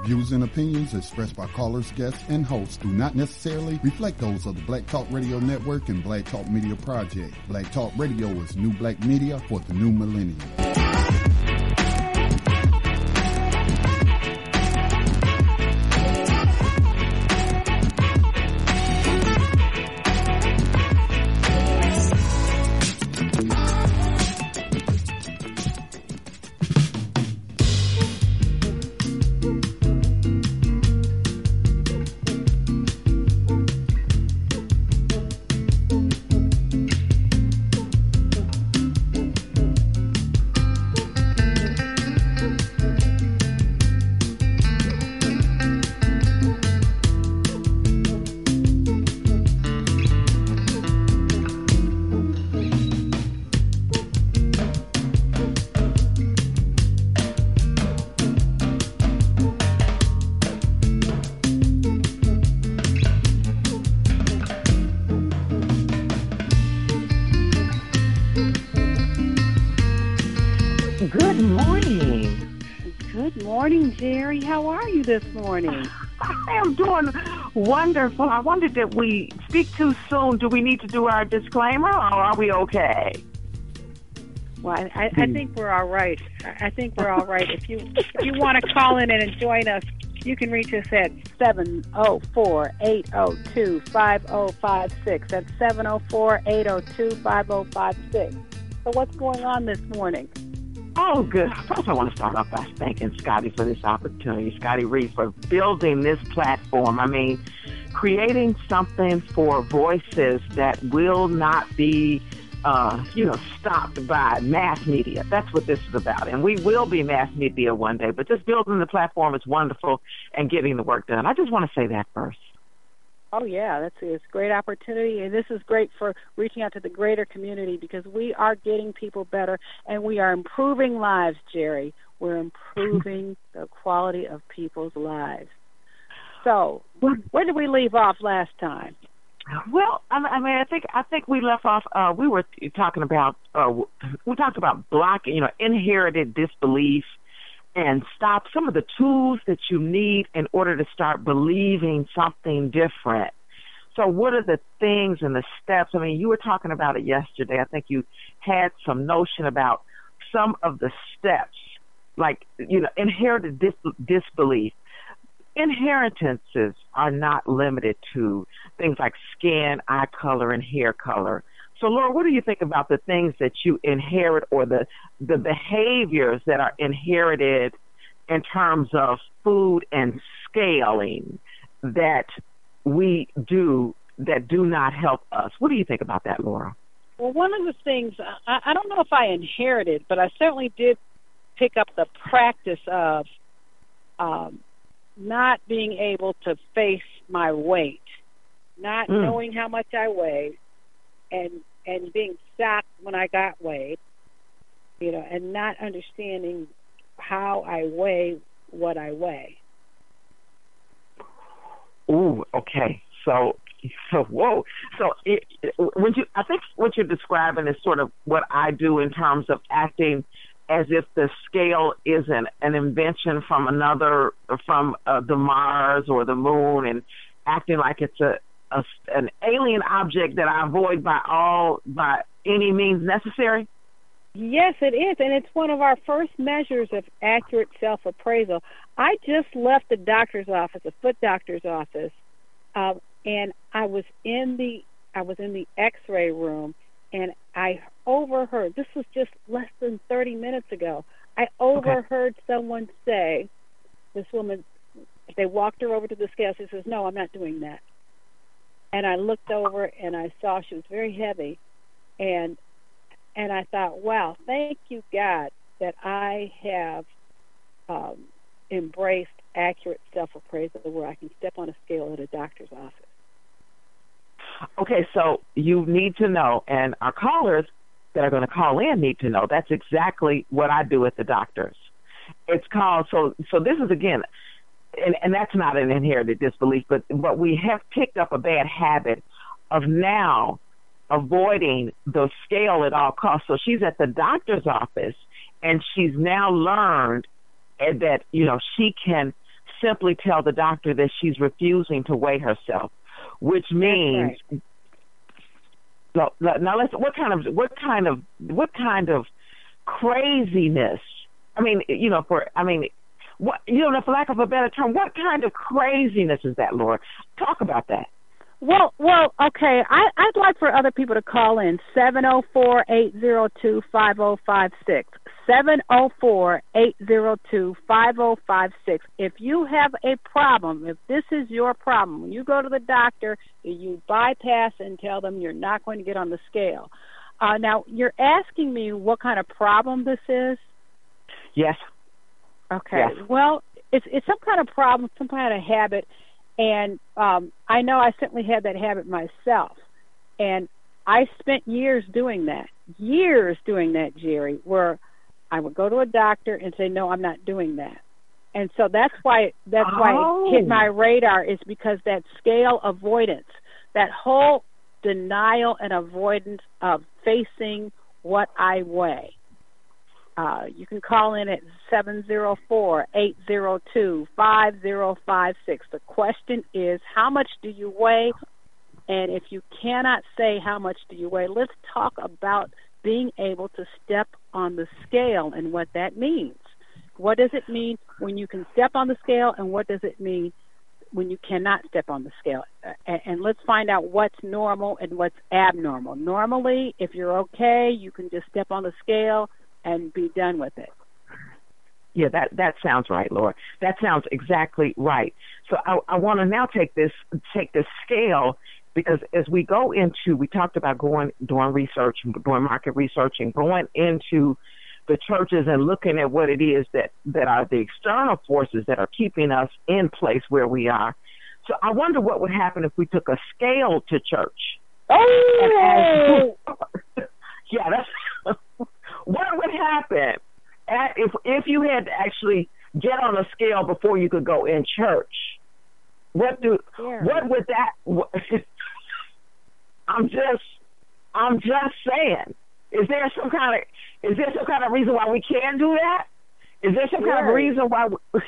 views and opinions expressed by callers, guests, and hosts do not necessarily reflect those of the Black Talk Radio Network and Black Talk Media Project. Black Talk Radio is new black media for the new millennium. Jerry, how are you this morning? I am doing wonderful. I wondered, did we speak too soon? Do we need to do our disclaimer, or are we okay? Well, I think we're all right. I think we're all right. If you want to call in and join us, you can reach us at 704-802-5056. That's 704-802-5056. So what's going on this morning? Oh, good. First, I want to start off by thanking Scotty for this opportunity, Scotty Reed, for building this platform. I mean, creating something for voices that will not be, stopped by mass media. That's what this is about. And we will be mass media one day, but just building the platform is wonderful and getting the work done. I just want to say that first. Oh, yeah, it's a great opportunity, and this is great for reaching out to the greater community because we are getting people better, and we are improving lives, Jerry. We're improving the quality of people's lives. So, where did we leave off last time? Well, I think we left off. We talked about blocking, inherited disbelief, and stop some of the tools that you need in order to start believing something different. So what are the things and the steps? I mean, you were talking about it yesterday. I think you had some notion about some of the steps, like, inherited disbelief. Inheritances are not limited to things like skin, eye color, and hair color. So, Laura, what do you think about the things that you inherit or the behaviors that are inherited in terms of food and scaling that we do that do not help us? What do you think about that, Laura? Well, one of the things, I don't know if I inherited, but I certainly did pick up the practice of not being able to face my weight, not knowing how much I weighed, and being shocked when I got weighed, and not understanding how I weigh what I weigh. Ooh, okay. So whoa. So I think what you're describing is sort of what I do in terms of acting as if the scale isn't an invention from the Mars or the moon, and acting like it's an alien object that I avoid by any means necessary? Yes, it is, and it's one of our first measures of accurate self-appraisal. I just left the doctor's office, a foot doctor's office, and I was in the X-ray room, and I overheard. This was just less than 30 minutes ago. I overheard someone say, "This woman." They walked her over to the scale. She says, "No, I'm not doing that." And I looked over and I saw she was very heavy, and I thought, wow, thank you, God, that I have embraced accurate self-appraisal where I can step on a scale at a doctor's office. Okay, so you need to know, and our callers that are going to call in need to know, that's exactly what I do at the doctor's. It's called, so this is, again, and that's not an inherited disbelief, but we have picked up a bad habit of now avoiding the scale at all costs. So she's at the doctor's office, and she's now learned that, she can simply tell the doctor that she's refusing to weigh herself, which means now let's what kind of craziness. I mean, for lack of a better term, what kind of craziness is that, Laura? Talk about that. Well, okay. I'd like for other people to call in 704-802-5056. 704-802-5056. If you have a problem, if this is your problem, when you go to the doctor, you bypass and tell them you're not going to get on the scale. Now, you're asking me what kind of problem this is? Yes. Okay. Yes. Well, it's some kind of problem, some kind of habit, and I know I certainly had that habit myself, and I spent years doing that, Jerry, where I would go to a doctor and say, no, I'm not doing that. And so that's why it hit my radar, is because that scale avoidance, that whole denial and avoidance of facing what I weigh. You can call in at 704-802-5056. The question is, how much do you weigh? And if you cannot say how much do you weigh, let's talk about being able to step on the scale and what that means. What does it mean when you can step on the scale, and what does it mean when you cannot step on the scale? And let's find out what's normal and what's abnormal. Normally, if you're okay, you can just step on the scale and be done with it. Yeah, that sounds right, Laura. That sounds exactly right. So I want to now take this scale, because as we go into, we talked about doing research, doing market research, and going into the churches and looking at what it is that are the external forces that are keeping us in place where we are. So I wonder what would happen if we took a scale to church. Oh! Yeah, that's what would happen if you had to actually get on a scale before you could go in church. What would that? I'm just saying. Is there some kind of reason why we can't do that? Is there some kind of reason why?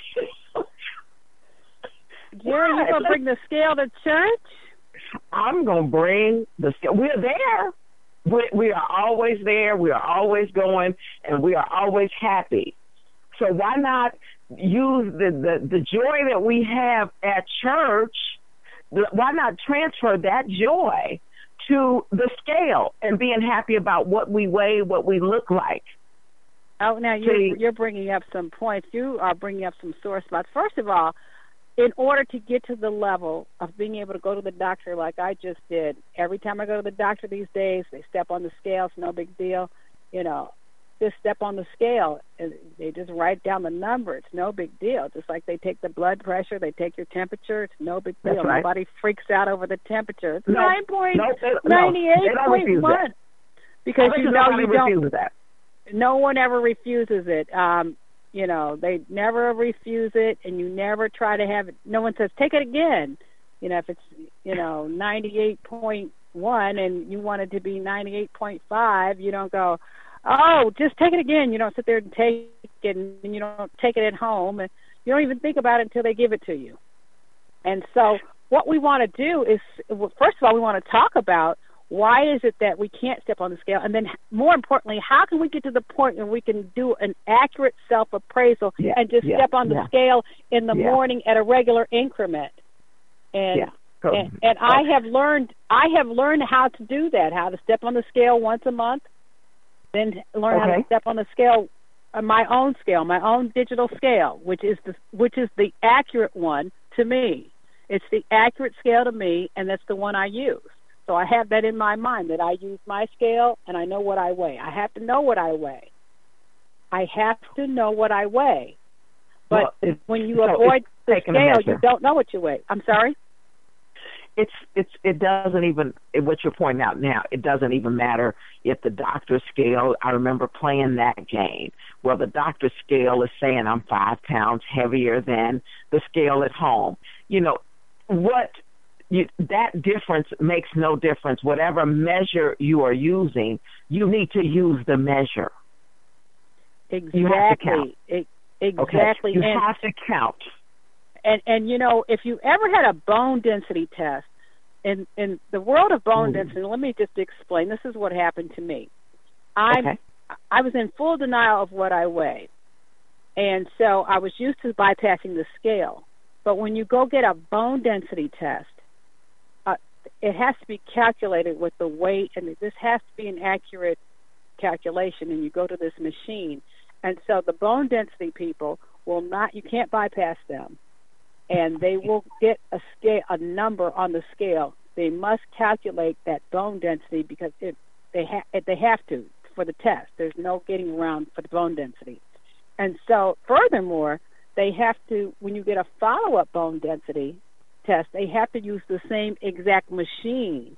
Jerry, you gonna bring the scale to church? I'm gonna bring the scale. We're there. We are always there. We are always going, and we are always happy. So why not use the joy that we have at church? Why not transfer that joy to the scale and being happy about what we weigh, what we look like? Oh, now you're bringing up some points. You are bringing up some sore spots. First of all, in order to get to the level of being able to go to the doctor like I just did, every time I go to the doctor these days, they step on the scale. It's no big deal. Just step on the scale. And they just write down the number. It's no big deal. Just like they take the blood pressure, they take your temperature. It's no big deal. Right. Nobody freaks out over the temperature. It's 98.1. Because you don't. That. No one ever refuses it. They never refuse it, and you never try to have it. No one says, take it again. If it's, 98.1 and you want it to be 98.5, you don't go, oh, just take it again. You don't sit there and take it, and you don't take it at home, and you don't even think about it until they give it to you. And so what we want to do is, first of all, we want to talk about why is it that we can't step on the scale? And then, more importantly, how can we get to the point where we can do an accurate self-appraisal and just step on the scale in the morning at a regular increment? And I have learned how to do that, how to step on the scale once a month, then learn how to step on the scale, my own digital scale, which is the accurate one to me. It's the accurate scale to me, and that's the one I use. So I have that in my mind, that I use my scale and I know what I weigh. I have to know what I weigh. But when you avoid the scale, you don't know what you weigh. I'm sorry? It doesn't even, what you're pointing out now, it doesn't even matter if the doctor's scale, I remember playing that game. Well, the doctor's scale is saying I'm 5 pounds heavier than the scale at home. That difference makes no difference. Whatever measure you are using, you need to use the measure. Exactly. You have to count. Exactly. You have to count. And you know, if you ever had a bone density test, in the world of bone density, let me just explain. This is what happened to me. I was in full denial of what I weighed, and so I was used to bypassing the scale. But when you go get a bone density test, it has to be calculated with the weight, and this has to be an accurate calculation, and you go to this machine. And so the bone density people will not, you can't bypass them, and they will get a number on the scale. They must calculate that bone density because they have to for the test. There's no getting around for the bone density. And so furthermore, they have to, when you get a follow-up bone density test, they have to use the same exact machine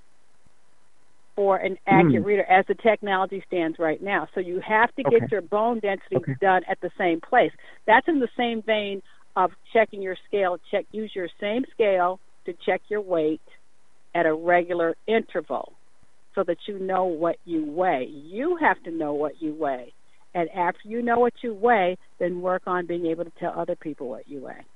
for an accurate reader as the technology stands right now. So you have to get your bone density done at the same place. That's in the same vein of checking your scale. Use your same scale to check your weight at a regular interval so that you know what you weigh. You have to know what you weigh. And after you know what you weigh, then work on being able to tell other people what you weigh.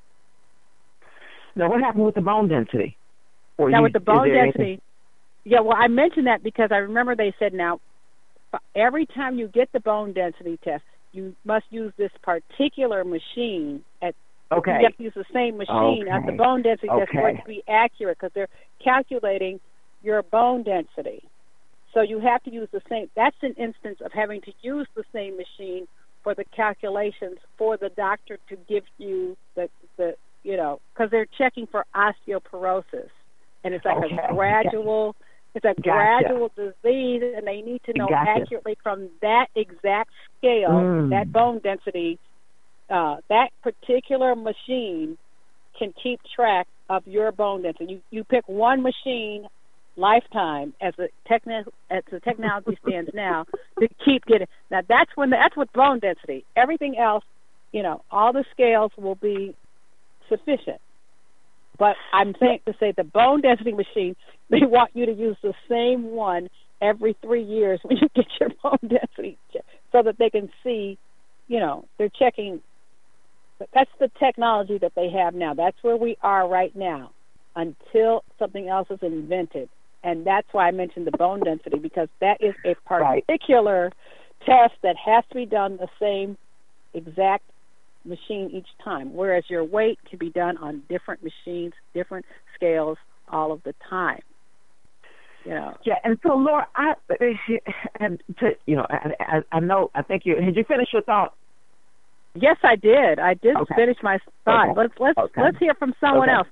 Now, what happened with the bone density? With the bone density, well, I mentioned that because I remember they said now, every time you get the bone density test, you must use this particular machine. You have to use the same machine at the bone density test for it to be accurate because they're calculating your bone density. So you have to use the same. That's an instance of having to use the same machine for the calculations for the doctor to give you the because they're checking for osteoporosis, and it's like a gradual. It's a gradual disease, and they need to know accurately from that exact scale, that bone density. That particular machine can keep track of your bone density. You pick one machine lifetime as the technology stands now to keep getting. Now that's with bone density. Everything else, all the scales will be sufficient. But I'm saying to say the bone density machine, they want you to use the same one every 3 years when you get your bone density check, so that they can see, they're checking. That's the technology that they have now. That's where we are right now until something else is invented. And that's why I mentioned the bone density, because that is a particular test that has to be done the same exact machine each time, whereas your weight can be done on different machines, different scales all of the time. Yeah, and so Laura, I know. I think had you finished your thought? Yes, I did. I did finish my thought. Let's hear from someone else.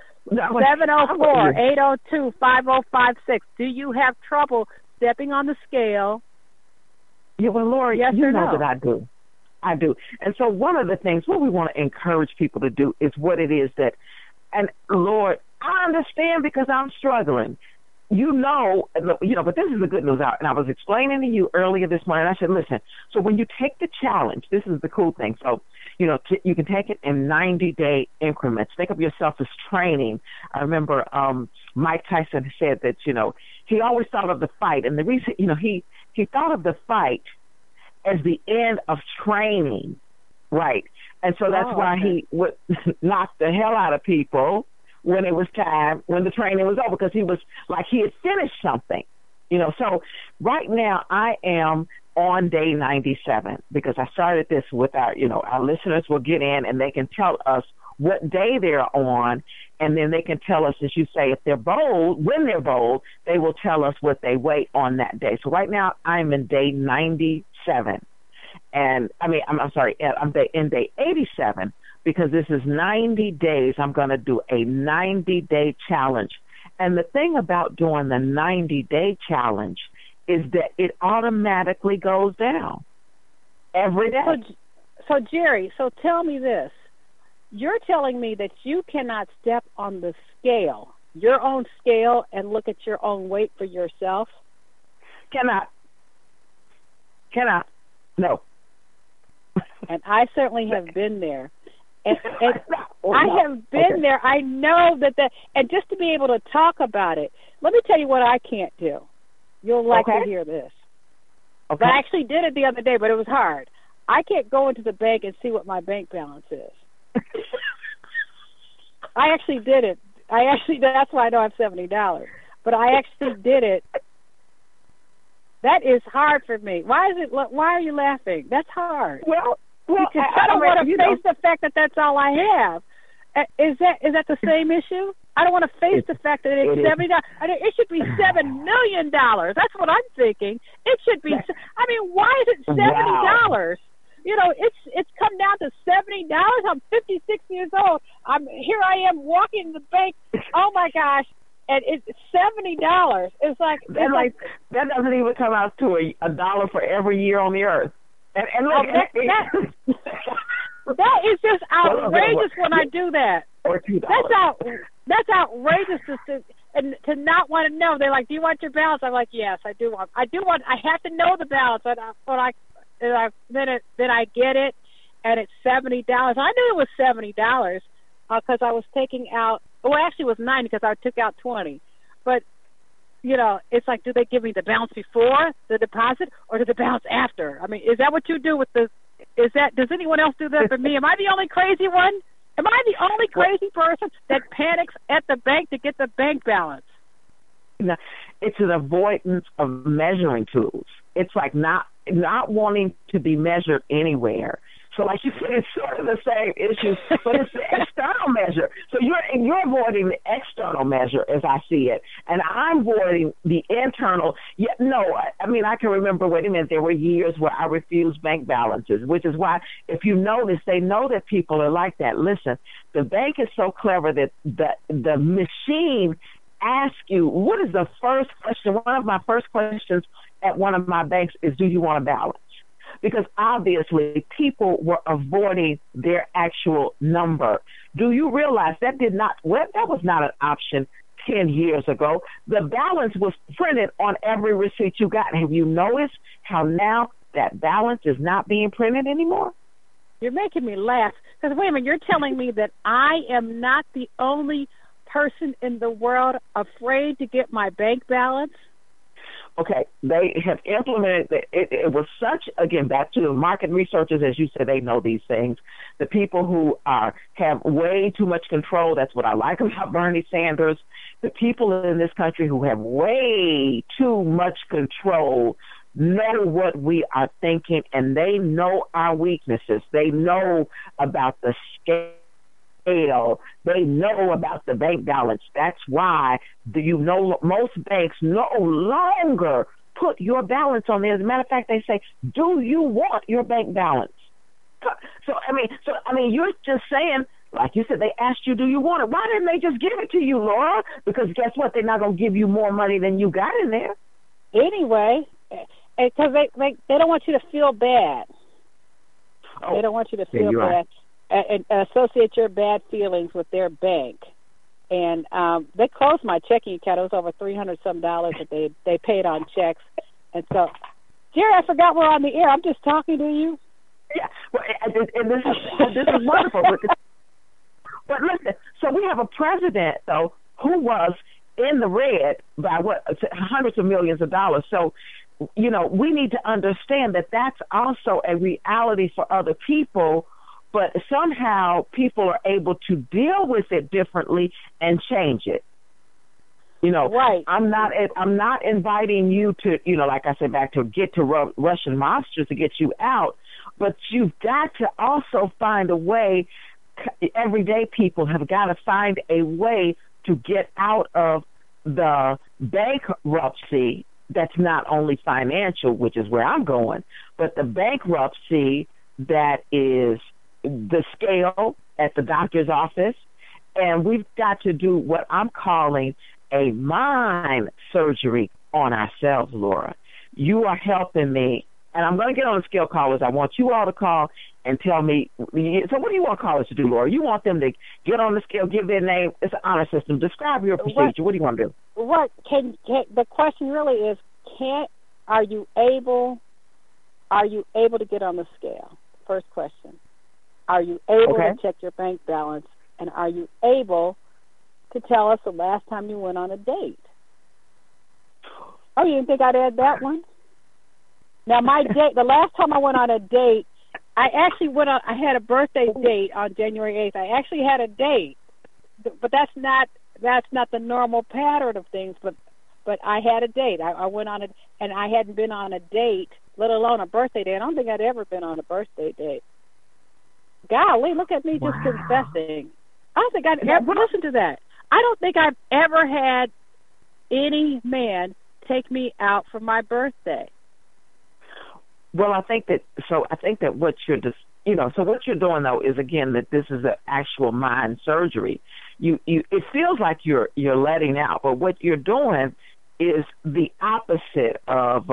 704-802-5056. Do you have trouble stepping on the scale? Yeah, well, Laura, yes you or know no? that I do. And so one of the things, what we want to encourage people to do is what it is that, and Lord, I understand because I'm struggling. But this is the good news out. And I was explaining to you earlier this morning, I said, listen, so when you take the challenge, this is the cool thing. So, you can take it in 90-day increments. Think of yourself as training. I remember Mike Tyson said that, he always thought of the fight. And the reason, he thought of the fight as the end of training, right? And so that's why he would knock the hell out of people when it was time, when the training was over, because he was like he had finished something, So right now I am on day 97 because I started this with our listeners will get in and they can tell us what day they're on, and then they can tell us, as you say, if they're bold, when they're bold, they will tell us what they weigh on that day. So right now I'm in day 97. And I'm in day 87 because this is 90 days. I'm going to do a 90-day challenge. And the thing about doing the 90-day challenge is that it automatically goes down every day. So Jerry, tell me this. You're telling me that you cannot step on the scale, your own scale, and look at your own weight for yourself? Cannot. No. And I certainly have been there. And I have been there. I know that and just to be able to talk about it, let me tell you what I can't do. You'll like to hear this. Okay. But I actually did it the other day, but it was hard. I can't go into the bank and see what my bank balance is. I actually did it. That's why I know I have $70. But I actually did it. That is hard for me. Why are you laughing? That's hard. Well, because I don't want to face the fact that that's all I have. Is that the same issue? I don't want to face the fact that it's $70. It should be $7 million. That's what I'm thinking. It should be. I mean, why is it $70? Wow. You know, it's come down to $70. I'm 56 years old. Here I am walking the bank. Oh my gosh. And it's $70. It's like that doesn't even come out to a dollar for every year on the earth. And look, that is just outrageous when I do that. Or $2. That's outrageous to not want to know. They're like, "Do you want your balance?" I'm like, "Yes, I do want. I have to know the balance." Then I get it, and it's $70. I knew it was $70 because I was taking out. Well, actually, it was $90 because I took out $20. But you know, it's like, do they give me the balance before the deposit or the balance after? I mean, is that what you do with the? Does anyone else do that for me? Am I the only crazy one? Am I the only crazy person that panics at the bank to get the bank balance? No, it's an avoidance of measuring tools. It's like not wanting to be measured anywhere. So like you said, it's sort of the same issue, but it's the external measure. So you're avoiding the external measure as I see it, and I'm avoiding the internal. Yet no, I mean, I can remember, wait a minute, there were years where I refused bank balances, which is why, if you notice, they know that people are like that. Listen, the bank is so clever that the machine asks you, what is the first question? One of my first questions at one of my banks is, do you want a balance? Because obviously people were avoiding their actual number. Do you realize that was not an option 10 years ago? The balance was printed on every receipt you got. Have you noticed how now that balance is not being printed anymore? You're making me laugh. Because wait a minute, you're telling me that I am not the only person in the world afraid to get my bank balance? Okay, they have implemented it was such, again, back to the market researchers, as you said, they know these things. The people who have way too much control, that's what I like about Bernie Sanders. The people in this country who have way too much control know what we are thinking, and they know our weaknesses. They know about the scale. They know about the bank balance. That's why most banks no longer put your balance on there. As a matter of fact, they say, "Do you want your bank balance?" So I mean, you're just saying, like you said, they asked you, "Do you want it?" Why didn't they just give it to you, Laura? Because guess what? They're not going to give you more money than you got in there anyway, because they don't want you to feel bad. They don't want you to feel bad. And associate your bad feelings with their bank. And they closed my checking account. It was over $300-some that they paid on checks. And so, Jerry, I forgot we're on the air. I'm just talking to you. Yeah, well, and this is wonderful. But listen, so we have a president, though, who was in the red by hundreds of millions of dollars. So, you know, we need to understand that that's also a reality for other people. But somehow people are able to deal with it differently and change it. You know, right. I'm not inviting you to, you know, like I said, back to get to Russian monsters to get you out. But you've got to also find a way. Everyday people have got to find a way to get out of the bankruptcy that's not only financial, which is where I'm going, but the bankruptcy that is the scale at the doctor's office, and we've got to do what I'm calling a mind surgery on ourselves, Laura. You are helping me, and I'm going to get on the scale, callers. I want you all to call and tell me. So what do you want callers to do, Laura? You want them to get on the scale, give their name. It's an honor system. Describe your procedure. What do you want to do? The question really is, are you able to get on the scale? First question. Are you able to check your bank balance, and are you able to tell us the last time you went on a date? Oh, you didn't think I'd add that one? Now, the last time I went on a date, I actually I had a birthday date on January 8th. I actually had a date, but that's not the normal pattern of things. But I had a date. I went on and I hadn't been on a date, let alone a birthday date. I don't think I'd ever been on a birthday date. Golly, look at me just confessing. I don't think I'd ever listen to that. I don't think I've ever had any man take me out for my birthday. Well, I think that what you're just, so what you're doing though is, again, that this is an actual mind surgery. It feels like you're letting out, but what you're doing is the opposite of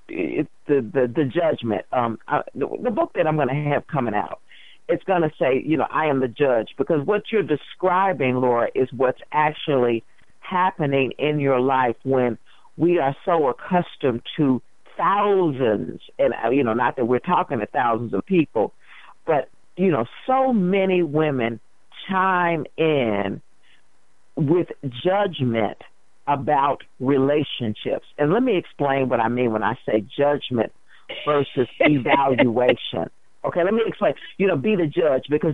the judgment. The book that I'm going to have coming out, it's going to say, I am the judge, because what you're describing, Laura, is what's actually happening in your life when we are so accustomed to thousands, and, not that we're talking to thousands of people, but, so many women chime in with judgment about relationships. And let me explain what I mean when I say judgment versus evaluation. Okay, let me explain. Be the judge, because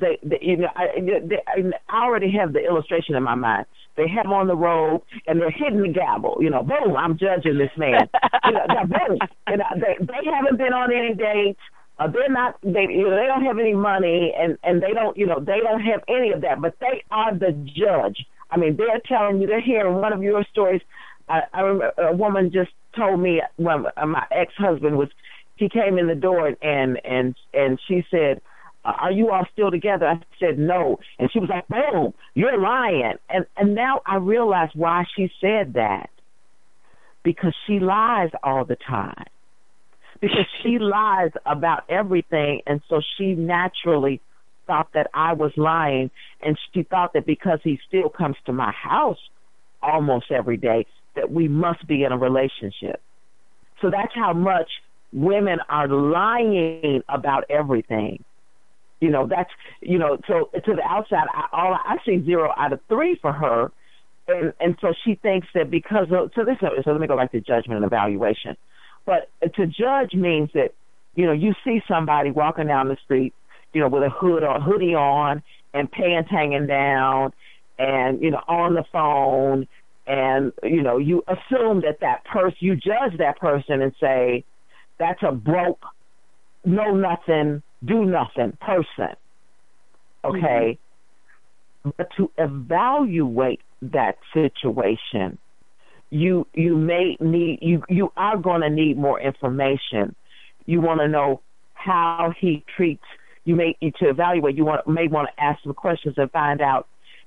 I already have the illustration in my mind. They have on the robe and they're hitting the gavel. Boom, I'm judging this man. Boom. They haven't been on any dates. They're not. They don't have any money, and they don't. They don't have any of that. But they are the judge. I mean, they're telling you. They're hearing one of your stories. I remember a woman just told me when my ex-husband was. He came in the door and she said, "Are you all still together?" I said, "No." And she was like, "Boom, you're lying." And now I realize why she said that. Because she lies all the time. Because she lies about everything, and so she naturally thought that I was lying, and she thought that because he still comes to my house almost every day, that we must be in a relationship. So that's how much women are lying about everything. So to the outside, I see 0 out of 3 for her. And so she thinks that because of, so let me go back to judgment and evaluation. But to judge means that, you see somebody walking down the street, with a hoodie on and pants hanging down and, on the phone. And, you assume that person, you judge that person and say, that's a broke, know nothing, do nothing person. Okay? Mm-hmm. But to evaluate that situation, you may need, you are going to need more information. You want to know how he treats, to evaluate, may want to ask some questions and find out,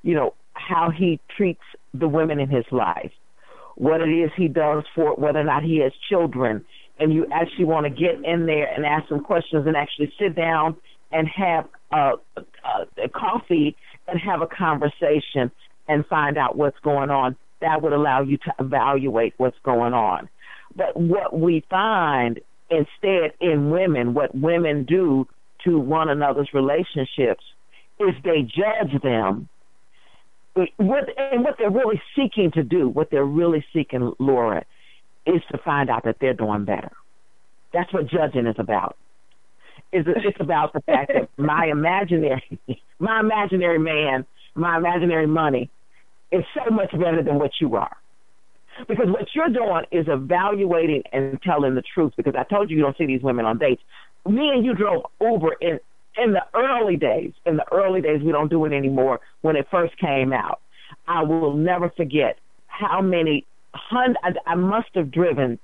how he treats the women in his life, what it is he does for, whether or not he has children. And you actually want to get in there and ask some questions and actually sit down and have a coffee and have a conversation and find out what's going on. That would allow you to evaluate what's going on. But what we find instead in women, what women do to one another's relationships, is they judge them. And what they're really seeking to do, what they're really seeking, Laura, is to find out that they're doing better. That's what judging is about. It's about the fact that my imaginary man, my imaginary money is so much better than what you are. Because what you're doing is evaluating and telling the truth. Because I told you don't see these women on dates. Me and you drove Uber in the early days. In the early days, we don't do it anymore. When it first came out, I will never forget how many I must have driven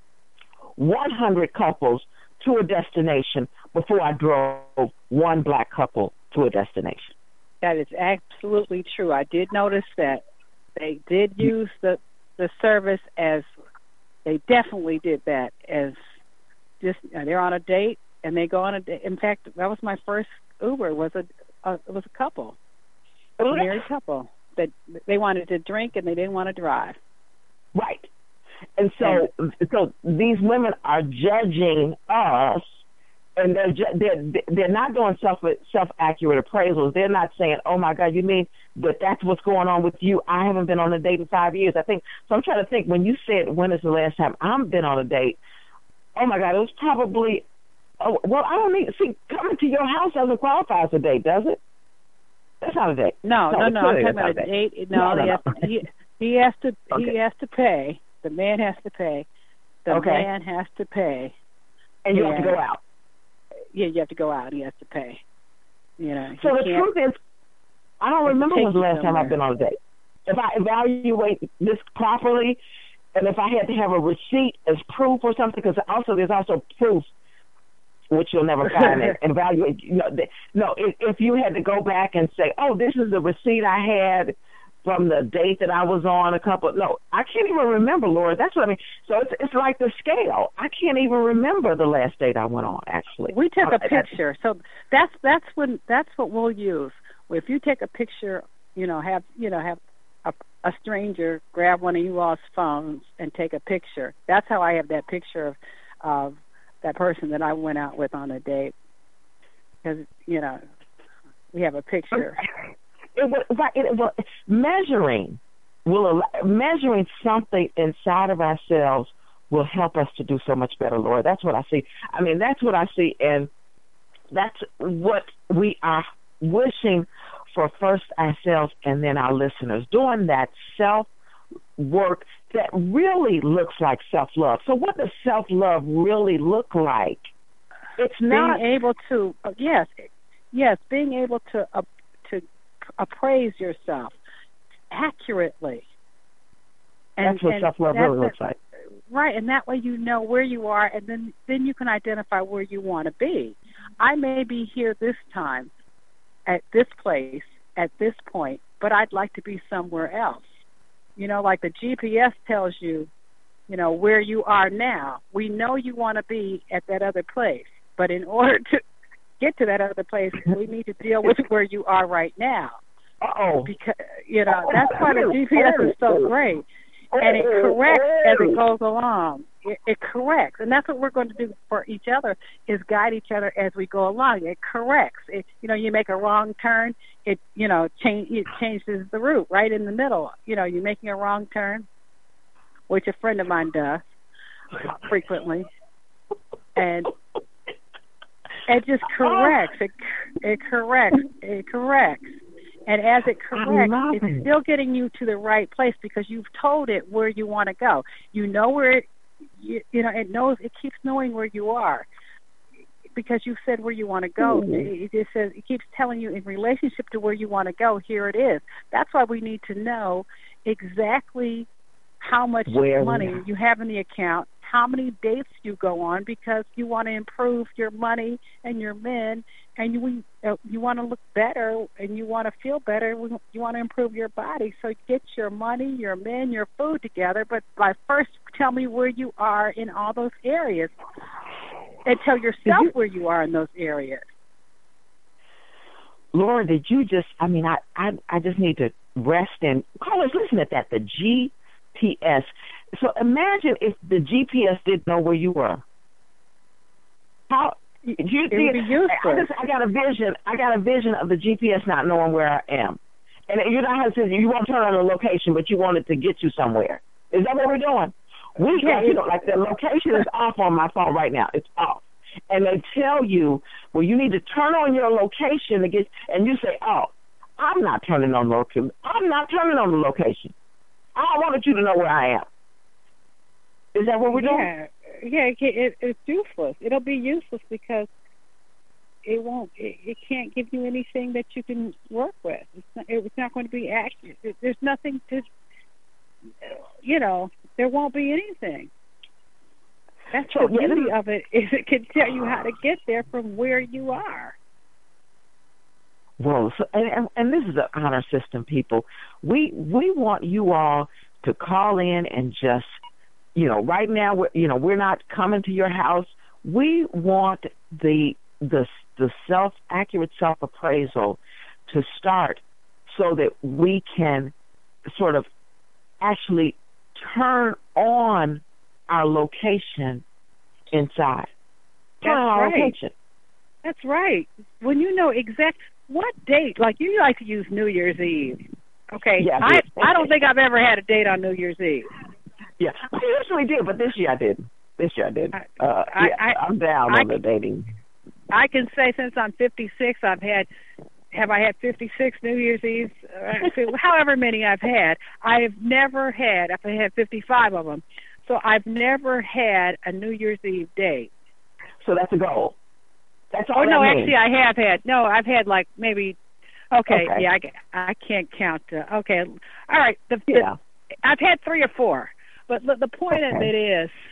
100 couples to a destination before I drove one black couple to a destination. That is absolutely true. I did notice that they did use the service as, they definitely did that as just, they're on a date and they go on a date. In fact, that was my first Uber. It was a couple, a married couple that they wanted to drink and they didn't want to drive. Right. And so these women are judging us, and they're not doing self-accurate appraisals. They're not saying, "Oh my God, you mean that that's what's going on with you? I haven't been on a date in 5 years." I think so. I'm trying to think. When you said when is the last time I've been on a date? Oh my God, it was probably. Oh, well, I don't need. See, coming to your house doesn't qualify as a date, does it? That's not a date. No. I'm talking about a date. No. He has to. Okay. He has to pay. The man has to pay. The man has to pay. And you have to go out. Yeah, you have to go out. He has to pay. You know. So the truth is, I don't remember when the last time I've been on a date. If I evaluate this properly, and if I had to have a receipt as proof or something, because there's also proof, which you'll never find, and evaluate. If you had to go back and say, oh, this is the receipt I had from the date that I was on I can't even remember, Laura. That's what I mean. So it's like the scale. I can't even remember the last date I went on, actually. We took a picture. So that's what we'll use. If you take a picture, have a stranger grab one of you all's phones and take a picture. That's how I have that picture of that person that I went out with on a date. Because, we have a picture. Measuring something inside of ourselves will help us to do so much better, Laura. That's what I see. I mean, that's what I see, and that's what we are wishing for first ourselves and then our listeners, doing that self-work that really looks like self-love. So what does self-love really look like? It's not being able to, being able to appraise yourself accurately. And that's what self-love really looks like. Right, and that way you know where you are, and then you can identify where you want to be. I may be here this time, at this place, at this point, but I'd like to be somewhere else. Like the GPS tells you, where you are now. We know you want to be at that other place, but in order to get to that other place, we need to deal with where you are right now. Because that's why the GPS is so great, and it corrects as it goes along. It corrects, and that's what we're going to do for each other, is guide each other as we go along. It corrects. You make a wrong turn, it changes the route right in the middle. You're making a wrong turn, which a friend of mine does frequently, and it just corrects. It corrects. And as it corrects, it's still getting you to the right place because you've told it where you want to go. You know where it knows. It keeps knowing where you are because you've said where you want to go. It just says, it keeps telling you in relationship to where you want to go. Here it is. That's why we need to know exactly how much money you have in the account, how many dates you go on, because you want to improve your money and your men, and you want to look better and you want to feel better. You want to improve your body. So get your money, your men, your food together. But first tell me where you are in all those areas, and tell yourself where you are in those areas. Laura, did you just? I mean, I just need to rest and callers. Listen at that. The GPS. So imagine if the GPS didn't know where you were. How it would be useless. I got a vision of the GPS not knowing where I am. And you know how it says you won't turn on a location, but you want it to get you somewhere. Is that what we're doing? Like the location is off on my phone right now. It's off. And they tell you, well, you need to turn on your location to get, and you say, oh, I'm not turning on the location. I'm not turning on the location. I wanted you to know where I am. Is that what we're doing? Yeah, it's useless. It'll be useless because it can't give you anything that you can work with. It's not going to be accurate. There's nothing to, there won't be anything. That's the beauty of it, is it can tell you how to get there from where you are. Well, and this is an honor system, people. We want you all to call in and just, right now, we're not coming to your house. We want the accurate self-appraisal to start so that we can sort of actually turn on our location inside. Turn on our location. That's right. When you know what date, like you like to use New Year's Eve. Okay, yeah, I don't think I've ever had a date on New Year's Eve. Yeah, I usually do, but this year I didn't. I'm down on the dating. I can say since I'm 56, I've had have I had 56 New Year's Eves? However many I've had. I've had 55 of them. So I've never had a New Year's Eve date. So that's a goal. That's all. Oh, no, means. actually I have had. No, I've had like maybe, okay. Yeah, I can't count. Okay. All right. I've had 3 or 4. But the point of it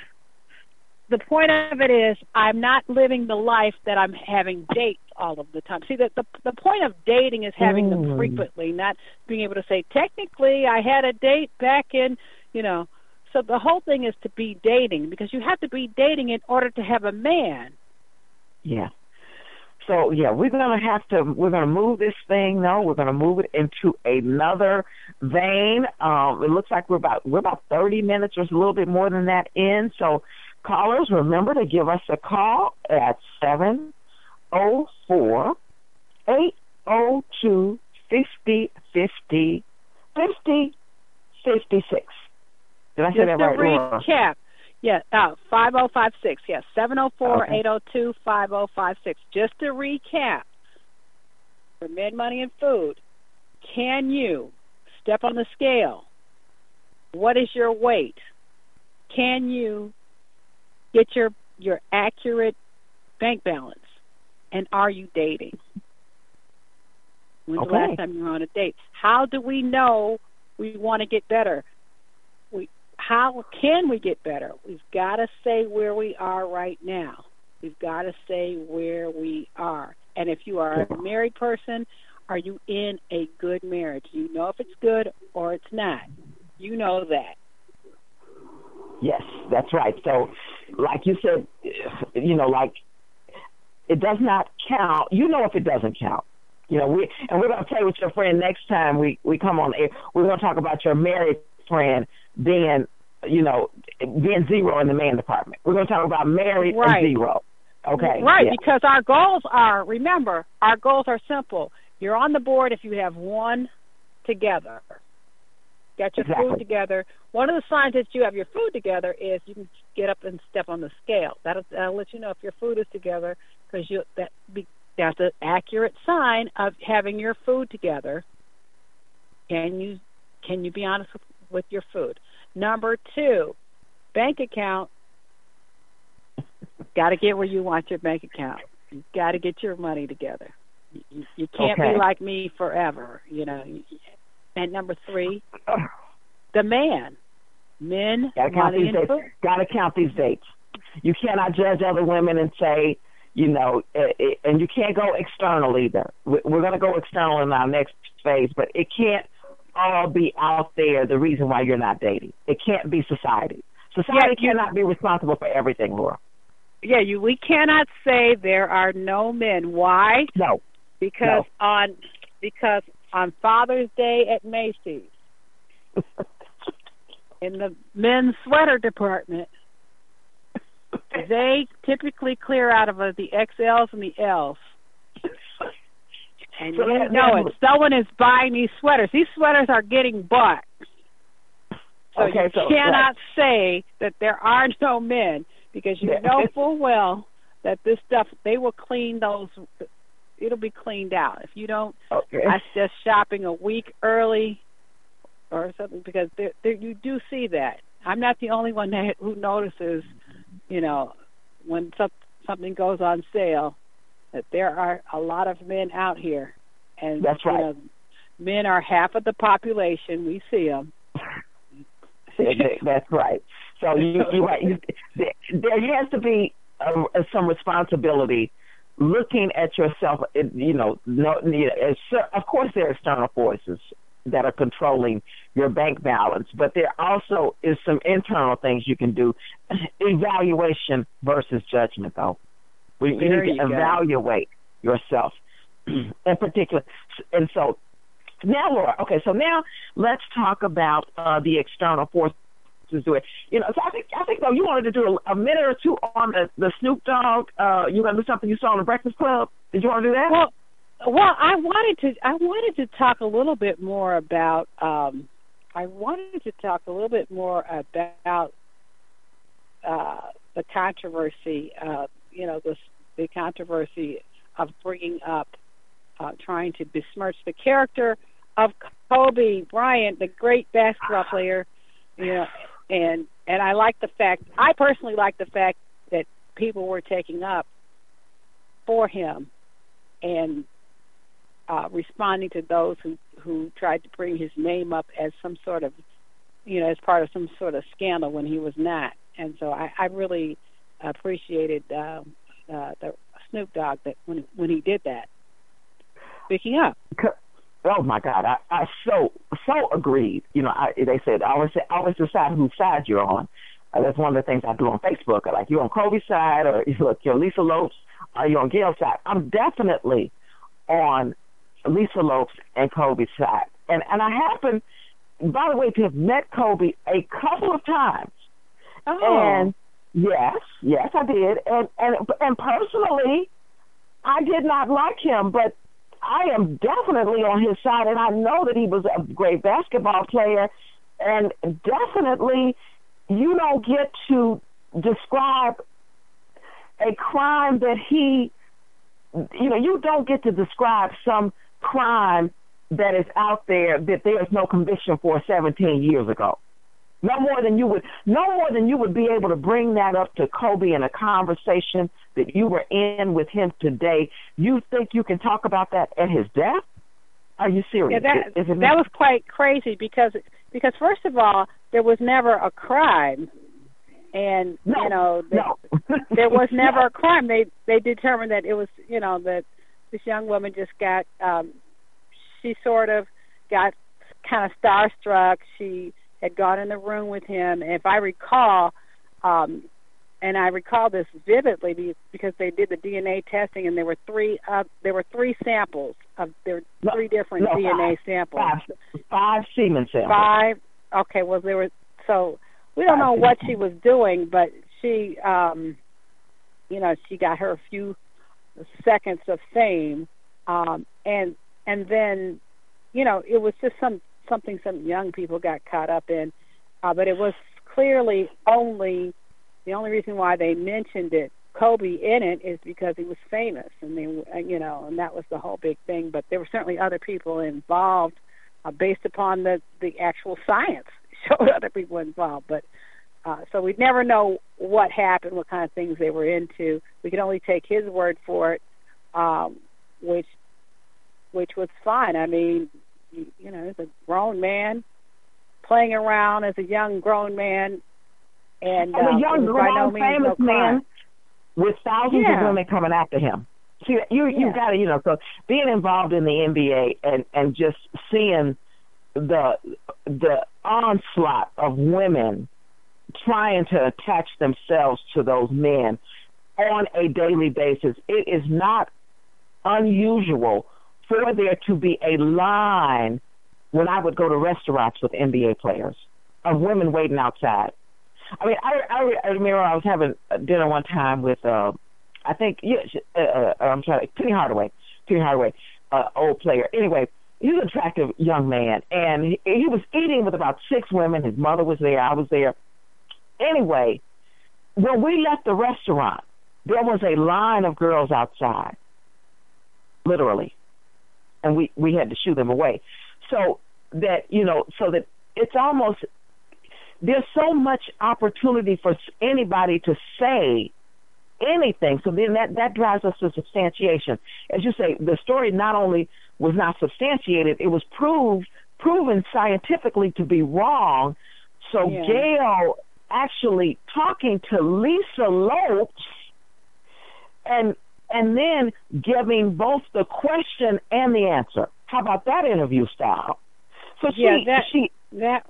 is, I'm not living the life that I'm having dates all of the time. See, the point of dating is having them frequently, not being able to say, technically, I had a date back in, So the whole thing is to be dating, because you have to be dating in order to have a man. Yeah. So, yeah, we're going to move this thing, we're going to move it into another vein. It looks like we're about 30 minutes or a little bit more than that in. So, callers, remember to give us a call at 704-802-5050, 5056. Did I say that right, Laura? Just to recap. Yeah, 5056. Yes, 704-802-5056. Just to recap, for Men, Money, and Food, can you step on the scale? What is your weight? Can you get your accurate bank balance? And are you dating? When's the last time you were on a date? How do we know we want to get better? How can we get better? We've got to say where we are right now. We've got to say where we are. And if you are a married person, are you in a good marriage? You know if it's good or it's not. You know that. Yes, that's right. So, like you said, like it does not count. You know if it doesn't count. We're going to play with your friend next time we come on air. We're going to talk about your married friend being zero in the man department. We're going to talk about married and zero. Okay. Right, yeah. Because our goals are simple. You're on the board if you have one together. Got your food together. One of the signs that you have your food together is you can get up and step on the scale. That'll let you know if your food is together, because that's an accurate sign of having your food together. Can you be honest with your food? Number 2, bank account. Got to get where you want your bank account. You've got to get your money together. You can't be like me forever, And number 3, the man. Men, money, and food. Got to count these dates. You cannot judge other women and say, and you can't go external either. We're going to go external in our next phase, but it can't all be out there the reason why you're not dating. It can't be society. Society cannot be responsible for everything, Laura. Yeah, we cannot say there are no men. Why? No. Because on Father's Day at Macy's, in the men's sweater department, they typically clear out of the XLs and the Ls. And someone is buying these sweaters. These sweaters are getting bought. So you cannot say that there are no men, because you know full well that this stuff, they will clean those. It'll be cleaned out. If you don't, I suggest shopping a week early or something, because you do see that. I'm not the only one who notices, when something goes on sale, that there are a lot of men out here. And that's right. Men are half of the population. We see them. That's right. So you're right. There has to be some responsibility looking at yourself. Of course, there are external forces that are controlling your bank balance, but there also is some internal things you can do. Evaluation versus judgment, though. You need to evaluate yourself in particular. And so now, Laura, so now let's talk about the external forces do it. So I think though, you wanted to do a minute or two on the Snoop Dogg. You going to do something you saw on the Breakfast Club? Did you want to do that? Well, I wanted to talk a little bit more about the controversy, the controversy of bringing up trying to besmirch the character of Kobe Bryant, the great basketball player, and I personally like the fact that people were taking up for him and responding to those who tried to bring his name up as some sort of, as part of some sort of scandal when he was not. And so I really appreciated the Snoop Dogg that when he did that, speaking up. Oh my God, I so agreed. They said always decide whose side you're on. That's one of the things I do on Facebook. I like, you on Kobe's side, or you're Lisa Lopes, or you're on Gail's side. I'm definitely on Lisa Lopes and Kobe's side. And I happen, by the way, to have met Kobe a couple of times. Oh. And yes, I did. And personally, I did not like him, but I am definitely on his side, and I know that he was a great basketball player, and definitely you don't get to describe a crime that you don't get to describe some crime that is out there that there is no conviction for 17 years ago. No more than you would be able to bring that up to Kobe in a conversation that you were in with him today. You think you can talk about that at his death? Are you serious? Yeah, that was quite crazy because first of all, there was never a crime, and there was never a crime. They determined that it was that this young woman just got she sort of got kind of starstruck. She had gone in the room with him, and if I recall, and I recall this vividly because they did the DNA testing, and there were three samples there were three different DNA samples. Five semen samples. Five. Okay. Well, so we don't know what she was doing, but she, she got her a few seconds of fame, and then, it was just something some young people got caught up in, but it was clearly the only reason why they mentioned Kobe in it is because he was famous, and and that was the whole big thing. But there were certainly other people involved, based upon the actual science showed other people involved. But so we'd never know what happened, what kind of things they were into. We could only take his word for it, which was fine. I mean, he's a grown man playing around as a young grown man, and a young grown famous man with thousands of women coming after him. See, you got to, so being involved in the NBA and just seeing the onslaught of women trying to attach themselves to those men on a daily basis, it is not unusual for there to be a line when I would go to restaurants with NBA players of women waiting outside. I mean, I remember I was having dinner one time with, Penny Hardaway, old player. Anyway, he's an attractive young man, and he was eating with about 6 women. His mother was there. I was there. Anyway, when we left the restaurant, there was a line of girls outside, literally, and we had to shoo them away. So that it's almost, there's so much opportunity for anybody to say anything. So then that drives us to substantiation. As you say, the story not only was not substantiated, it was proven scientifically to be wrong. So Gail actually talking to Lisa Lopes and then giving both the question and the answer. How about that interview style? So that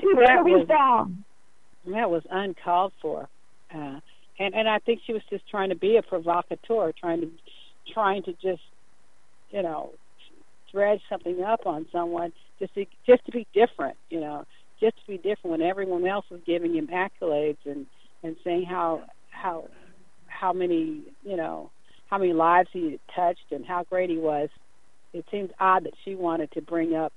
was uncalled for, and I think she was just trying to be a provocateur, trying to just dredge something up on someone just to be different, just to be different when everyone else was giving him accolades and saying how many lives he had touched and how great he was. It seemed odd that she wanted to bring up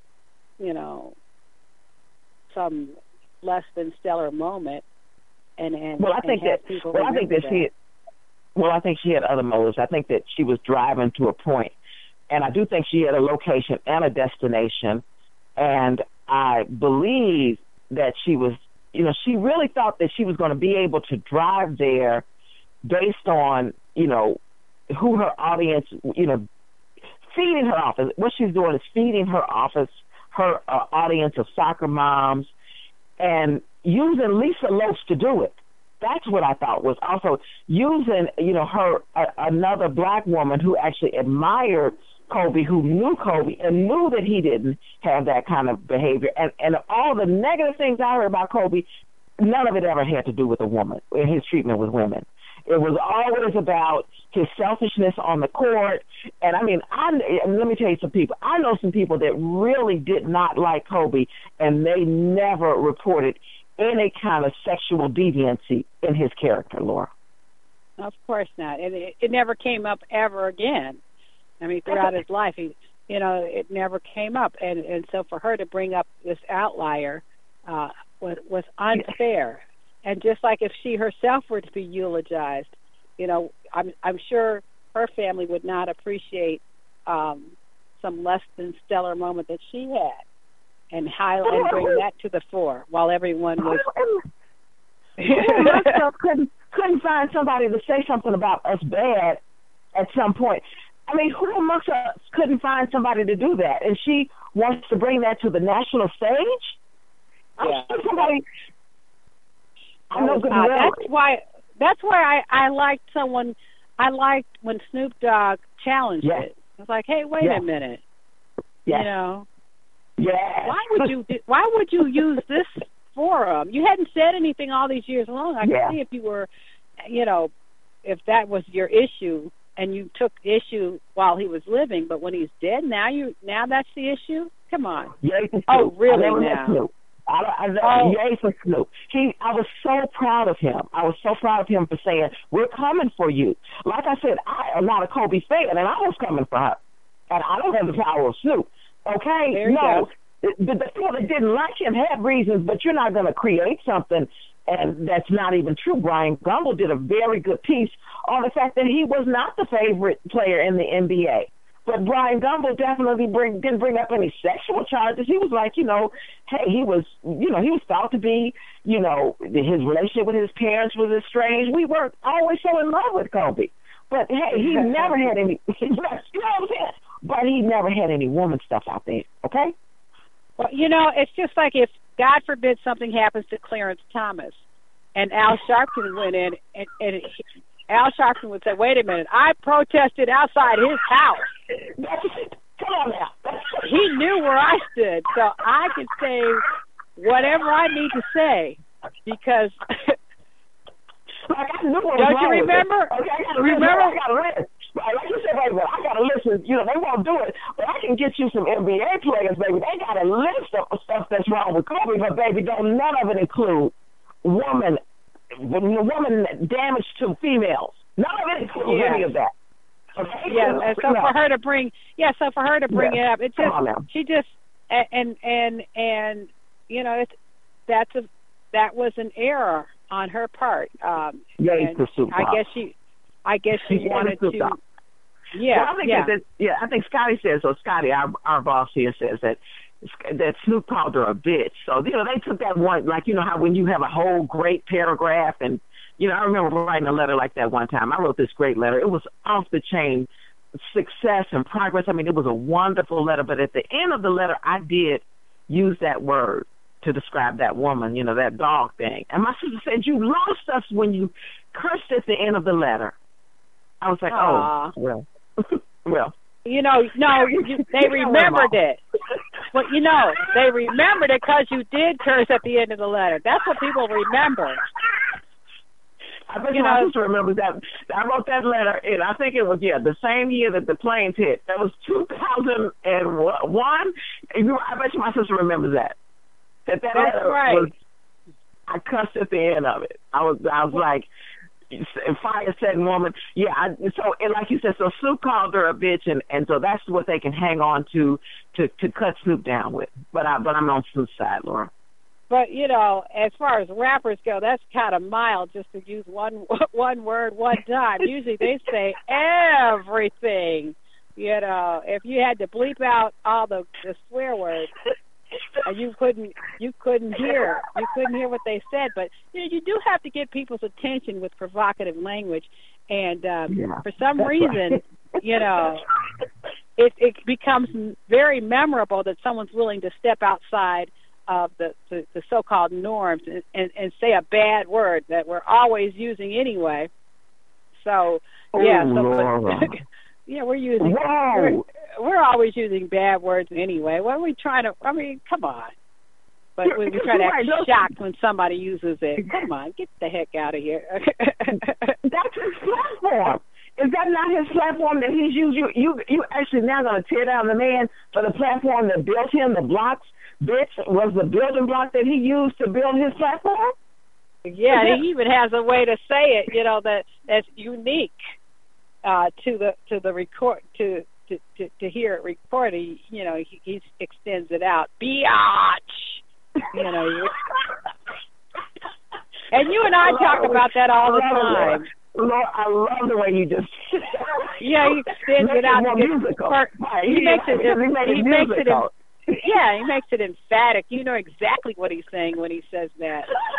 some less than stellar moment I think she had other motives. I think that she was driving to a point and I do think she had a location and a destination. And I believe that she was, she really thought that she was going to be able to drive there based on, who her audience, feeding her office. What she's doing is feeding her office, her audience of soccer moms, and using Lisa Lopes to do it. That's what I thought was also using, her, another black woman who actually admired Kobe, who knew Kobe and knew that he didn't have that kind of behavior. And all the negative things I heard about Kobe, none of it ever had to do with a woman and his treatment with women. It was always about his selfishness on the court. And, let me tell you some people. I know some people that really did not like Kobe, and they never reported any kind of sexual deviancy in his character, Laura. Of course not. And it never came up ever again. Throughout his life, it never came up. And so for her to bring up this outlier was unfair. And just like if she herself were to be eulogized, I'm sure her family would not appreciate some less than stellar moment that she had, and bring that to the fore while everyone was. couldn't find somebody to say something about us bad at some point. Who amongst us couldn't find somebody to do that? And she wants to bring that to the national stage? Yeah. Somebody. That's why I liked someone. I liked when Snoop Dogg challenged it. I was like, hey, wait a minute. Yeah. Yeah. Why would you use this forum? You hadn't said anything all these years long. I could see if you were, if that was your issue and you took issue while he was living, but when he's dead, now that's the issue? Come on. Yay for Snoop. Oh, really now? Yay for Snoop. I was so proud of him. I was so proud of him for saying, we're coming for you. Like I said, I am not a Kobe fan, and I was coming for her. And I don't have the power of Snoop. Okay? No. The people that didn't like him had reasons, but you're not going to create something and that's not even true. Brian Gumbel did a very good piece on the fact that he was not the favorite player in the NBA. But Brian Gumbel definitely didn't bring up any sexual charges. He was like, hey, he was thought to be, his relationship with his parents was estranged. We weren't always so in love with Kobe. But, hey, he never had any, you know what I'm saying? But he never had any woman stuff out there, okay? Well, it's just like if, God forbid, something happens to Clarence Thomas, and Al Sharpton went in, and Al Sharpton would say, wait a minute, I protested outside his house. Come on now. He knew where I stood, so I could say whatever I need to say, because... Like I knew what Don't you remember? Okay, I got a list. Like you said, baby, I got a list. They won't do it, but I can get you some NBA players, baby. They got a list of stuff that's wrong with Kobe, but baby, none of it include woman damage to females. None of it includes any of that. Okay? Yeah, and so for her to bring, it up, it just she just and that was an error on her part. I guess she wanted to. Yeah, well, I think Scotty says so. Scotty, our boss here, says that Snoop called her a bitch. So they took that one, like how when you have a whole great paragraph, and I remember writing a letter like that one time. I wrote this great letter. It was off the chain success and progress. It was a wonderful letter. But at the end of the letter, I did use that word to describe that woman, that dog thing. And my sister said, you lost us when you cursed at the end of the letter. I was like, oh, well. Well. They remembered it. Well, they remembered it because you did curse at the end of the letter. That's what people remember. I bet my sister remembers that. I wrote that letter, and I think it was, the same year that the planes hit. That was 2001. I bet you my sister remembers that. That's right. I cussed at the end of it. I was like, fire-setting woman. Yeah. And like you said, so Snoop called her a bitch, and so that's what they can hang on to cut Snoop down with. But I'm on Snoop's side, Laura. But as far as rappers go, that's kind of mild, just to use one word one time. Usually they say everything. if you had to bleep out all the swear words, you couldn't hear what they said. But you do have to get people's attention with provocative language, and for some reason, it becomes very memorable that someone's willing to step outside of the so-called norms and say a bad word that we're always using anyway. So we're always using bad words anyway. What are we trying to? I mean, come on. But we try to act shocked when somebody uses it. Come on, get the heck out of here. That's his platform. Is that not his platform that he's used? You actually now going to tear down the man for the platform that built him, the blocks, bitch, was the building block that he used to build his platform? Yeah, he even has a way to say it, that's unique to the record to hear it recorded. He extends it out. Biatch. And you and I talk about that all the time. Lord, I love the way you just. Yeah, he extends it out. More musical. He makes it. Yeah, he makes it emphatic. You know exactly what he's saying when he says that.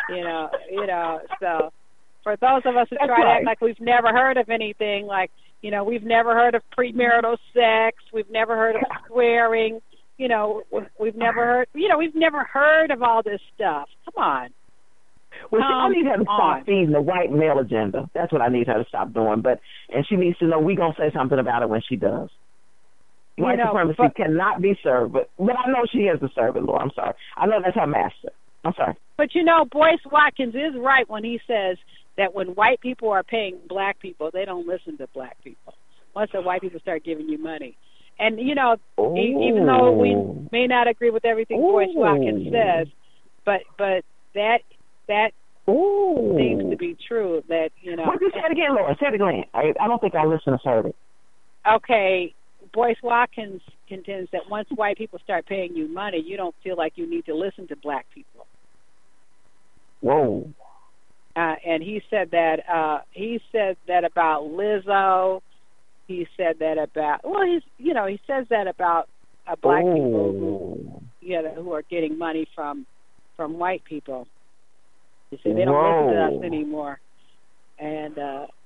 So for those of us who try to act like we've never heard of anything, like we've never heard of premarital sex, we've never heard of swearing, we've never heard of all this stuff. Come on. Well, I need her to stop feeding the white male agenda. That's what I need her to stop doing. And she needs to know we're going to say something about it when she does. White supremacy cannot be served, but I know she has to serve it, Lord. I'm sorry. I know that's her master. I'm sorry. But Boyce Watkins is right when he says that when white people are paying black people, they don't listen to black people. Once the white people start giving you money. And, even though we may not agree with everything Boyce Watkins says, but that seems to be true. That What did you say it again, Laura? Say it again. I don't think our listeners heard it. Okay, Boyce Watkins contends that once white people start paying you money, you don't feel like you need to listen to black people. Whoa. And he said that about Lizzo. He said that about he says that about black people who are getting money from white people. He said they don't listen to us anymore. And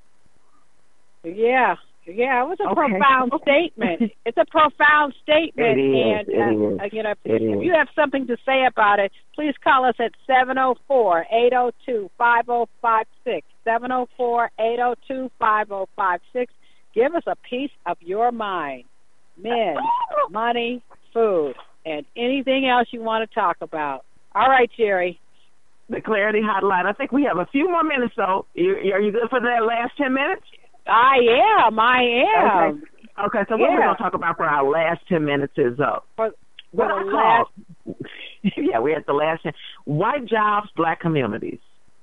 it was a profound statement. It's a profound statement. It is. If you have something to say about it, please call us at 704-802-5056. 704-802-5056. Give us a piece of your mind. Men, money, food, and anything else you want to talk about. All right, Jerry. The Clarity Hotline. I think we have a few more minutes, though. Are you good for that last 10 minutes? I am. Okay, so what we're going to talk about for our last 10 minutes is for the last. Yeah, we're at the last 10. White jobs, black communities.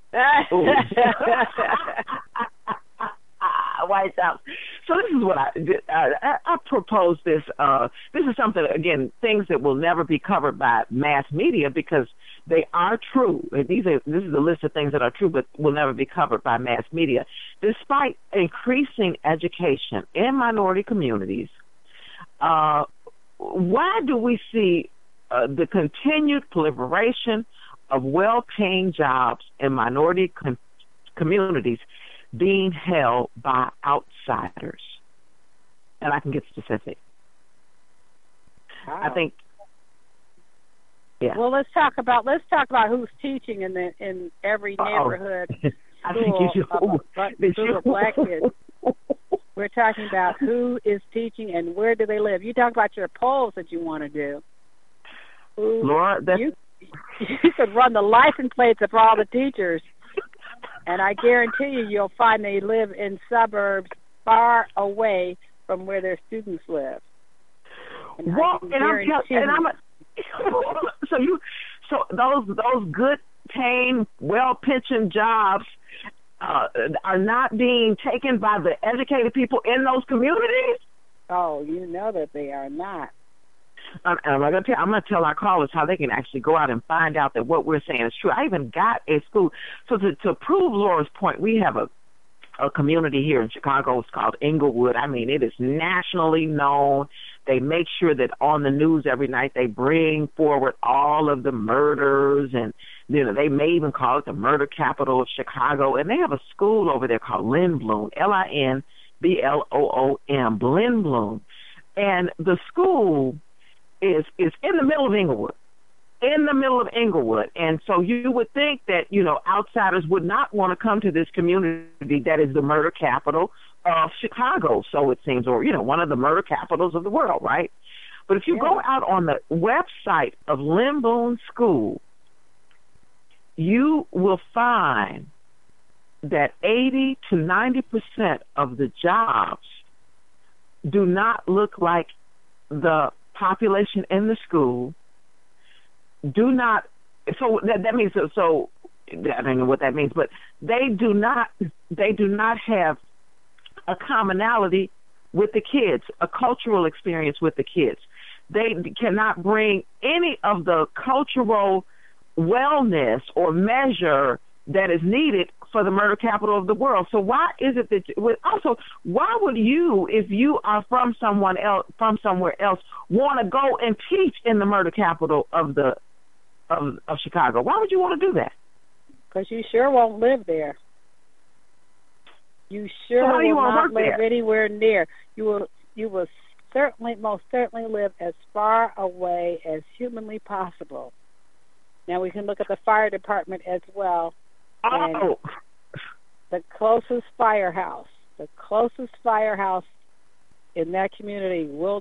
White jobs. So this is what I propose. This is something, again, things that will never be covered by mass media because they are true. This is a list of things that are true but will never be covered by mass media. Despite increasing education in minority communities, why do we see the continued proliferation of well-paying jobs in minority communities being held by outsiders? And I can get specific. Wow. I think. Yeah. Well, let's talk about who's teaching in every neighborhood I think you should. school of black kids. We're talking about who is teaching and where do they live. You talk about your polls that you want to do. Laura, you could run the license plates of all the teachers, and I guarantee you'll find they live in suburbs far away from where their students live. So those good paying, well pensioned jobs are not being taken by the educated people in those communities? Oh, you know that they are not. I'm going to tell our callers how they can actually go out and find out that what we're saying is true. I even got a school. So to prove Laura's point, we have a a community here in Chicago. It's called Inglewood. I mean, it is nationally known. They make sure that on the news every night they bring forward all of the murders, and they may even call it the murder capital of Chicago. And they have a school over there called Lindblom, Linbloom, Lindblom. And the school is in the middle of Inglewood. And so you would think that, outsiders would not want to come to this community that is the murder capital of Chicago, so it seems, or, one of the murder capitals of the world, right? But if you go out on the website of Lindblom School, you will find that 80 to 90% of the jobs do not look like the population in the school. Do not, so that means, so I don't know what that means, but they do not have a commonality with the kids, a cultural experience with the kids. They cannot bring any of the cultural wellness or measure that is needed for the murder capital of the world. So why is it that also, why would you, if you are from somewhere else, want to go and teach in the murder capital of Chicago? Why would you want to do that? Because you sure won't live there. You sure will not live anywhere near. You will most certainly live as far away as humanly possible. Now we can look at the fire department as well. Oh. The closest firehouse in that community it will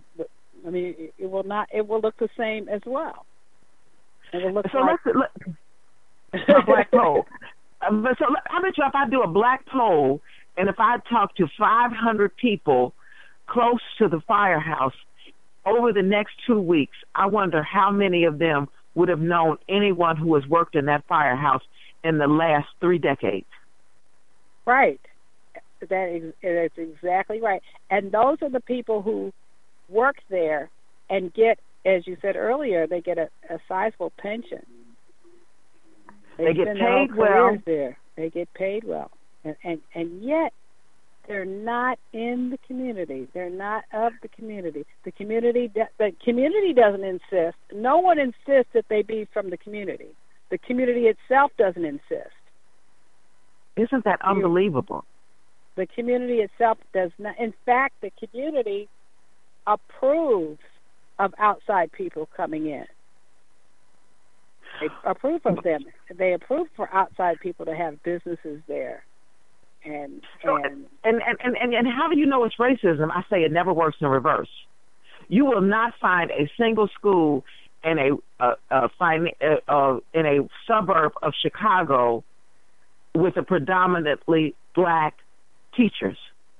look the same as well. It will look like a black poll. So I bet you if I do a black poll, and if I talk to 500 people close to the firehouse over the next 2 weeks, I wonder how many of them would have known anyone who has worked in that firehouse in the last 3 decades. Right. That's exactly right. And those are the people who work there and get, as you said earlier, they get a sizable pension. They get paid well. There. They get paid well. And yet they're not in the community. They're not of the community. The community doesn't insist. No one insists that they be from the community. The community itself doesn't insist. Isn't that unbelievable? The community itself does not. In fact, the community approves of outside people coming in. They approve of them. They approve for outside people to have businesses there. And how do you know it's racism? I say it never works in reverse. You will not find a single school in a suburb of Chicago with a predominantly black teachers.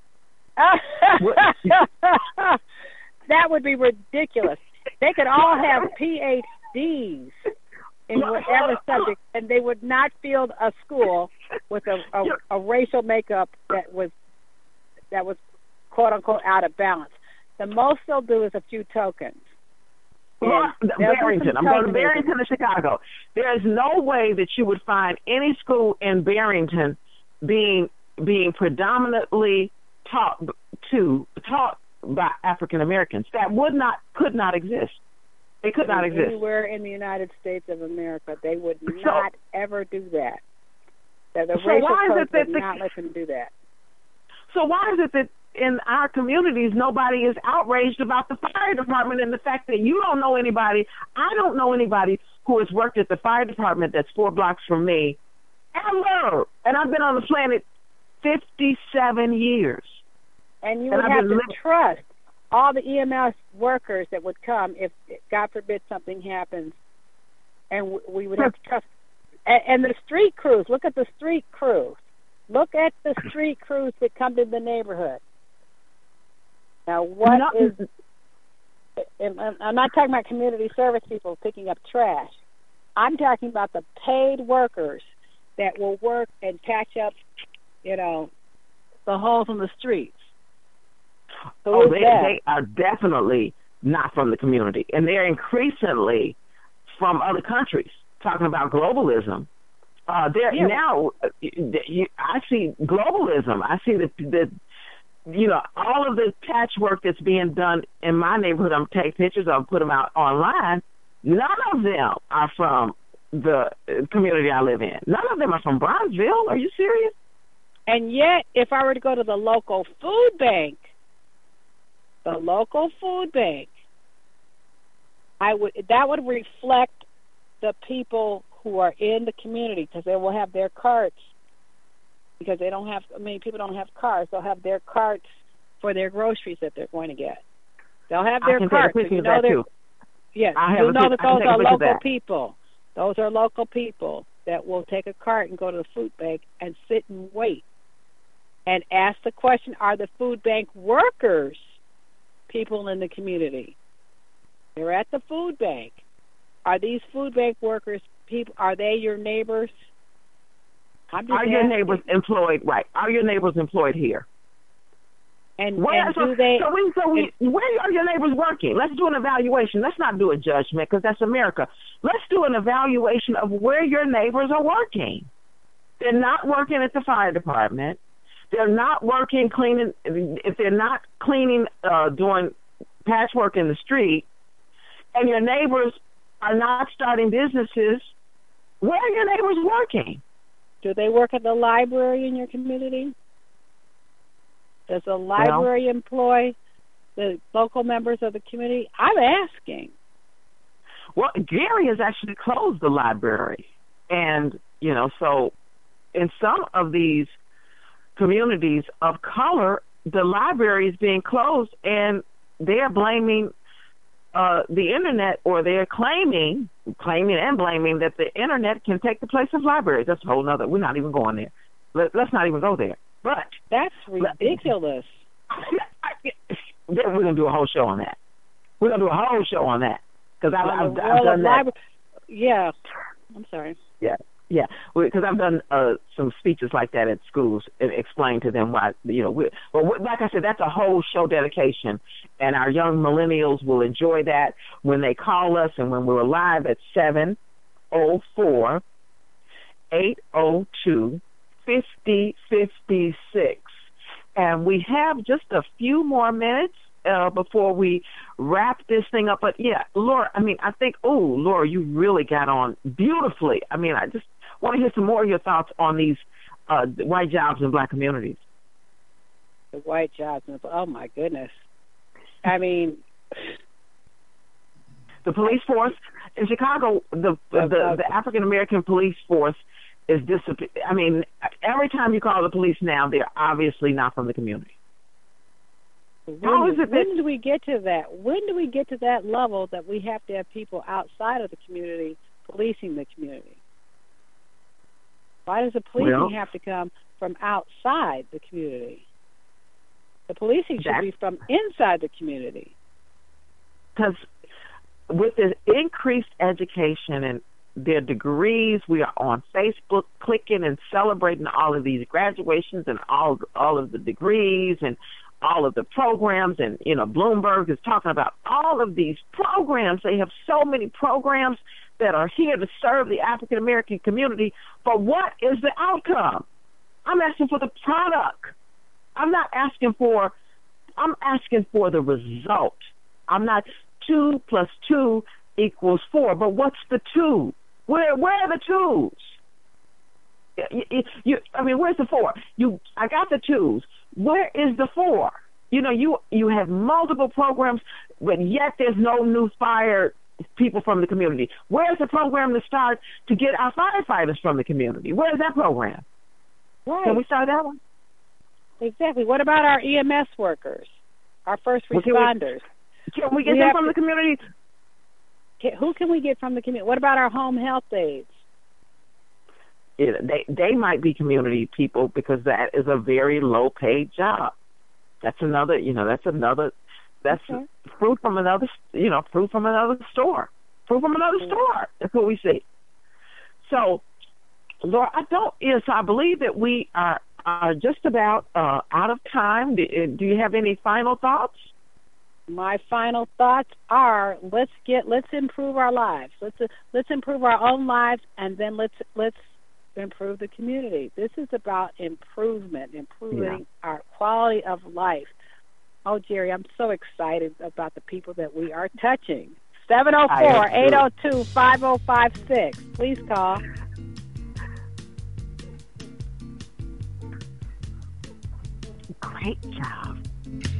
That would be ridiculous. They could all have PhDs in whatever subject, and they would not field a school with a racial makeup that was quote unquote out of balance. The most they'll do is a few tokens. Barrington. I'm going to Barrington in Chicago. There is no way that you would find any school in Barrington being predominantly taught by African Americans. That could not exist. They could not exist anywhere in the United States of America. They would not ever do that. The racial code would not let them do that. So why is it that in our communities nobody is outraged about the fire department and the fact that you don't know anybody? I don't know anybody who has worked at the fire department that's 4 blocks from me ever. And I've been on the planet 57 years. And you would have to trust all the EMS workers that would come if, God forbid, something happens. And we would have to trust. And the street crews. Look at the street crews. Look at the street crews that come to the neighborhood. Now, I'm not talking about community service people picking up trash. I'm talking about the paid workers that will work and patch up, the holes in the streets. So they are definitely not from the community, and they're increasingly from other countries. Talking about globalism, Now, I see globalism. I see the all of the patchwork that's being done in my neighborhood. I'm taking pictures of, put them out online. None of them are from the community I live in. None of them are from Bronzeville. Are you serious? And yet, if I were to go to the local food bank, that would reflect the people who are in the community, because they will have their carts, because they don't have, many people don't have cars. They'll have their carts for their groceries that they're going to get. They'll have their carts. So you know that yes, you know that those are local people. Those are local people that will take a cart and go to the food bank and sit and wait and ask the question, are the food bank workers people in the community? They're at the food bank. Are these food bank workers people? Are they your neighbors? Are your neighbors employed? Right. Are your neighbors employed here? And where are your neighbors working? Let's do an evaluation. Let's not do a judgment, because that's America. Let's do an evaluation of where your neighbors are working. They're not working at the fire department. They're not working cleaning. If they're not cleaning, doing patchwork in the street, and your neighbors are not starting businesses, where are your neighbors working? Do they work at the library in your community? Does the library employ the local members of the community? I'm asking. Well, Gary has actually closed the library. And, so in some of these communities of color, the library is being closed, and they're blaming the internet, or they're claiming and blaming that the internet can take the place of libraries. That's a whole nother. We're not even going there. Let's not even go there. But that's ridiculous. We're going to do a whole show on that. Because I've done that. Yeah. I'm sorry. Yeah. Because I've done some speeches like that at schools and explained to them why, like I said, that's a whole show dedication. And our young millennials will enjoy that when they call us, and when we're live at 704-802-5056. And we have just a few more minutes before we wrap this thing up. But, yeah, Laura, I think, Laura, you really got on beautifully. I just want to hear some more of your thoughts on these white jobs in black communities. The white jobs, oh, my goodness. The police force in Chicago, the African American police force is disappearing. Every time you call the police now, they're obviously not from the community. When do we get to that? When do we get to that level that we have to have people outside of the community policing the community? Why does the policing have to come from outside the community? The policing should be from inside the community. Because with the increased education and their degrees, we are on Facebook clicking and celebrating all of these graduations and all of the degrees and all of the programs. And, Bloomberg is talking about all of these programs. They have so many programs that are here to serve the African American community. But what is the outcome? I'm asking for the product. I'm asking for the result. I'm not 2 + 2 = 4, but what's the 2? Where are the 2s? Where's the 4? I got the 2s. Where is the 4? You have multiple programs, but yet there's no new fire people from the community. Where's the program to start to get our firefighters from the community? Where's that program? Right. Can we start that one? Exactly. What about our EMS workers, our first responders? Can we get them from the community? Who can we get from the community? What about our home health aides? They might be community people, because that is a very low paid job. That's another, that's fruit from another store. That's what we see. So, Laura, I believe that we are just about out of time. Do you have any final thoughts? My final thoughts are: let's improve our lives. Let's improve our own lives, and then let's improve the community. This is about improving our quality of life. Oh, Jerry, I'm so excited about the people that we are touching. 704-802-5056. Please call. Great job.